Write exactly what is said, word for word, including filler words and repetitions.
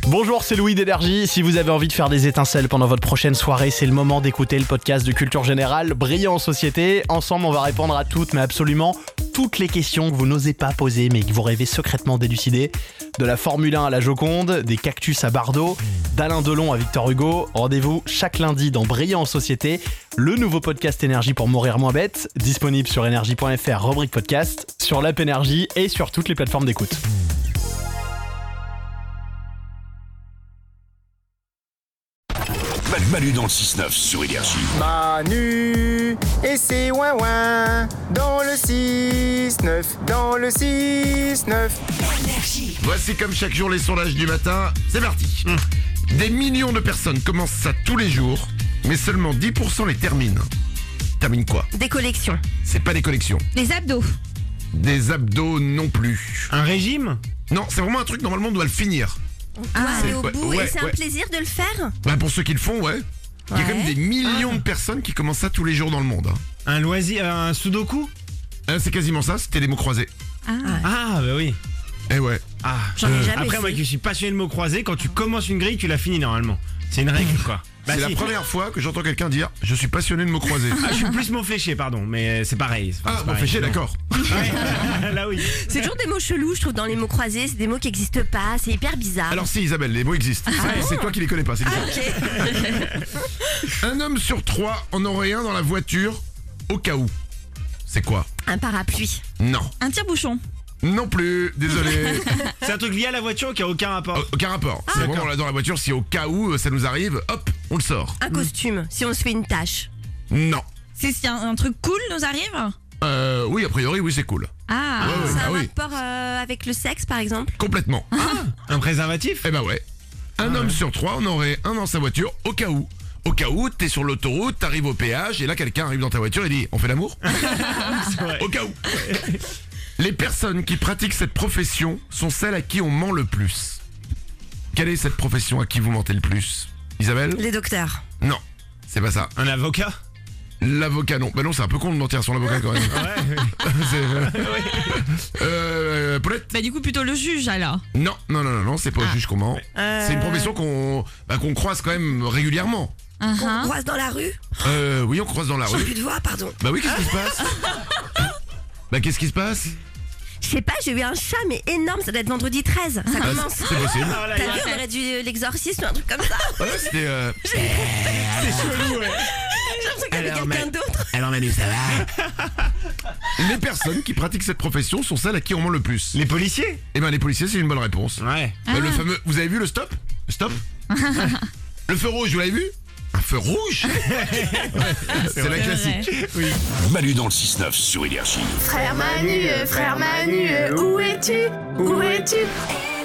Bonjour, c'est Louis d'Énergie. Si vous avez envie de faire des étincelles pendant votre prochaine soirée, c'est le moment d'écouter le podcast de Culture Générale, Brillant en Société. Ensemble, on va répondre à toutes, mais absolument toutes les questions que vous n'osez pas poser, mais que vous rêvez secrètement d'élucider. De la Formule un à la Joconde, des cactus à Bardot, d'Alain Delon à Victor Hugo. Rendez-vous chaque lundi dans Brillant en Société, le nouveau podcast Énergie pour mourir moins bête, disponible sur énergie point f r, rubrique podcast, sur l'app Énergie et sur toutes les plateformes d'écoute. Manu, Manu dans le six neuf sur Énergie. Manu et c'est ouin ouin dans le six neuf, dans le six neuf. Voici comme chaque jour les sondages du matin, c'est parti. Des millions de personnes commencent ça tous les jours, mais seulement dix pour cent les terminent. Terminent quoi? Des collections. C'est pas des collections. Les abdos. Des abdos non plus. Un régime? Non, c'est vraiment un truc, normalement on doit le finir. On doit c'est- aller au ouais, bout ouais, et c'est ouais. un plaisir de le faire. Bah pour ceux qui le font, ouais. Il y a quand Ouais. même des millions de personnes qui commencent ça tous les jours dans le monde. hein. Un loisir? Un sudoku? Hein, c'est quasiment ça, c'était des mots croisés. Ah bah oui. Eh ouais. Ah. J'en ai jamais Après fait. moi qui suis passionné de mots croisés, quand tu commences une grille, tu la finis normalement. C'est une règle quoi. Bah, c'est si. la première fois que j'entends quelqu'un dire « Je suis passionné de mots croisés Ah, je suis plus mot fléché, pardon, mais c'est pareil. c'est- ». Ah, c'est bon, pareil. fait chier, d'accord. Ouais. Là oui. C'est toujours des mots chelous, je trouve, dans les mots croisés. C'est des mots qui n'existent pas. C'est hyper bizarre. Alors si Isabelle, les mots existent. C'est- c'est toi qui les connais pas, c'est différent. Ok. Un homme sur trois en aurait un dans la voiture au cas où. C'est quoi? Un parapluie. Non. Un tire-bouchon. Non plus, désolé. C'est un truc lié à la voiture qui a aucun rapport. Au- Aucun rapport. C'est vraiment dans la, dans la voiture, si au cas où euh, ça nous arrive, hop, on le sort. Un costume, si on se fait une tâche. Non. C'est si un, un truc cool nous arrive. Euh, oui, a priori, oui, c'est cool. Ah, Ouais, ouais, C'est ah un oui. rapport euh, avec le sexe, par exemple. Complètement. Un préservatif? Eh ben ouais. Un homme sur trois en aurait un dans sa voiture au cas où. Au cas où, t'es sur l'autoroute, t'arrives au péage, et là quelqu'un arrive dans ta voiture et dit « On fait l'amour ?» vrai. Au cas où. Les personnes qui pratiquent cette profession sont celles à qui on ment le plus. Quelle est cette profession à qui vous mentez le plus? Isabelle? Les docteurs. Non, c'est pas ça. Un avocat? L'avocat, non. Bah non, c'est un peu con de mentir sur l'avocat quand même. Ouais. C'est- euh, Paulette? bah du coup plutôt le juge alors. Non, non, non, non, non, c'est pas au juge qu'on ment. C'est une profession qu'on bah, qu'on croise quand même régulièrement. On Uh-huh. croise dans la rue. Euh, oui, on croise dans la J'ai rue. plus de voix, pardon. Bah oui, qu'est-ce qui se passe? Bah qu'est-ce qui se passe? Je sais pas, j'ai eu un chat, mais énorme. Ça doit être vendredi treize. Ça Ah, commence. c'est possible. Ah, là, T'as il y a- vu, on aurait dû euh, l'exorcisme ou un truc comme ça. Ouais, c'était... euh, C'est chelou, ouais. J'ai l'impression qu'il y avait Alors, quelqu'un mais- d'autre. Alors Manu, ça va? Les personnes qui pratiquent cette profession sont celles à qui on ment le plus. Les policiers? Eh ben les policiers, c'est une bonne réponse. Ouais. Bah, le fameux... Vous avez vu le stop? Le stop? Le feu rouge, vous l'avez vu? Un feu rouge? Ouais, c'est la classique. Manu dans le six neuf sur Énergie. Frère Manu, frère Manu, où es-tu? Où es-tu?